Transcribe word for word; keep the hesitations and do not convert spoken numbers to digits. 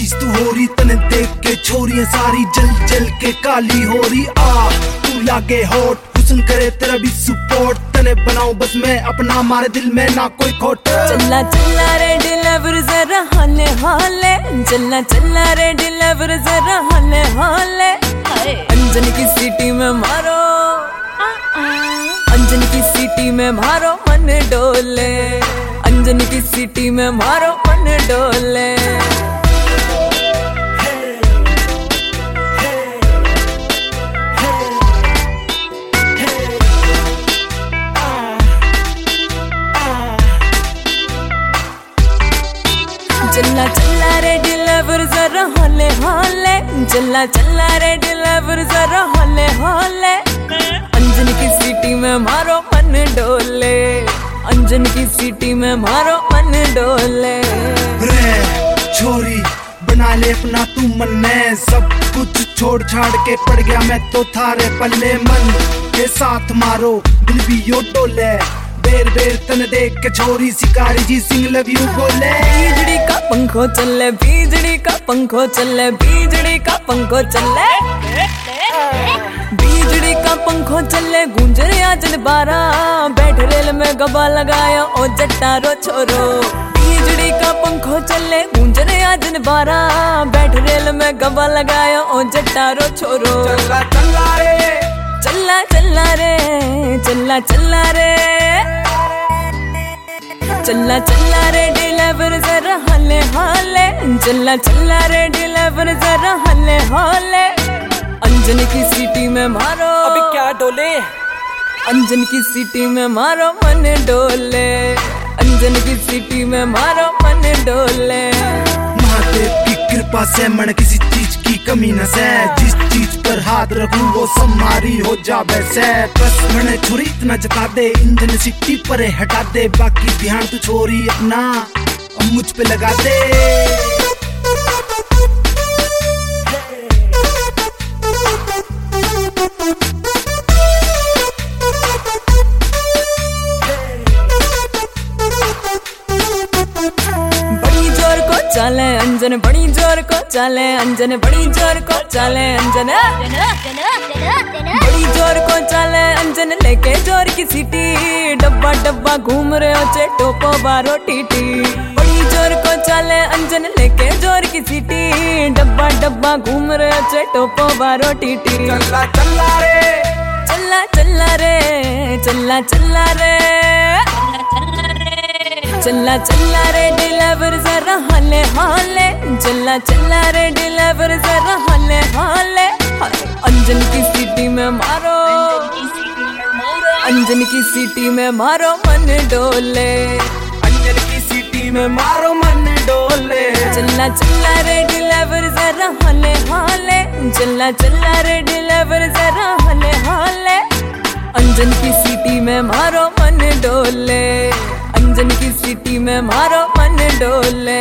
चीज तू हो रही तने देख के छोरियां सारी जल जल के काली हो रही। आ तू लागे हॉट हुस्न करे तेरा भी सपोर्ट, तने बनाऊं बस मैं अपना, मारे दिल में ना कोई खोट। चल्ला चल्ला रे डिलीवर जरा हले हले, चल्ला चल्ला रे डिलीवर जरा हले हले। अंजन की सीटी में मारो, अंजन की सीटी में मारो मन डोले, अंजन की सीटी में मारो मन डोले। चल्ला चल्ला रे डिलीवर जरा हले हले, चल्ला चल्ला रे डिलीवर जरा हले हले। अंजन की सीटी में मारो मन डोले, अंजन की सीटी में मारो मन डोले। रे छोरी बना ले अपना तू मन में, सब कुछ छोड़ छाड़ के पड़ गया मैं तो थारे पल्ले। मन के साथ मारो दिल भी यो डोले, बेर बेर तन देख के छोरी शिकारी जी सिंह लव यू बोले। बिजली का पंखो चले, बिजली का पंखो चले, बिजली का पंखो चले, बिजली का पंखो चले। गुंजरे आजन बारा बैठ रेल में गबा लगाया ओ जट्टारो छोरो। बिजली का पंखो चले, गुंजरे आजन बारा बैठ रेल में गबा लगाया ओ जट्टारो छोरो। चल्ला चल्ला रे, चल्ला चल्ला रे, चल्ला चल्ला रे, चल्ला चल्ला रे डिलीवर जरा हले हले, चल्ला चल्ला रे डिलीवर जरा हले हले। अंजन की सीटी में मारो, अभी क्या डोले, अंजन की सीटी में मारो मन डोले, अंजन की सीटी में मारो मन डोले। महादेव की कृपा से मन किसी चीज की कमी न से, जिस चीज पर हाथ रखूं वो सब मारी हो जावे से। बस मैंने छुरी इतना जता दे, इंजन सिटी पर हटा दे, बाकी ध्यान तू छोरी अपना अब मुझ पे लगा दे। चाले अंजन बड़ी जोर को चाले, अंजन बड़ी जोर को चाले, अंजन बड़ी जोर को चाले। अंजन लेके जोर की सीटी, डब्बा डब्बा घूम रहे हो चे टोपो बारो टीटी। बड़ी जोर को चाले अंजन लेके जोर की सीटी, डब्बा डब्बा घूम रहे हो चे टोपो बारो टीटी। चल्ला चल्ला रे, चल्ला चल्ला रे, चल्ला चल्ला रे, चल्ला चल्ला रे डिलीवर जरा हले हले, चल्ला चल्ला रे डिलीवर जरा हले हले। अंजन की सीटी में मारो, अंजन की सीटी में मारो मन डोले, अंजन की सीटी में मारो मन डोले। चल्ला चल्ला रे डिलीवर जरा हले हले, चल्ला चल्ला रे डिलीवर जरा हले हले। अंजन की सीटी में मारो मन डोले, अंजन की सीटी में मारो मन डोले।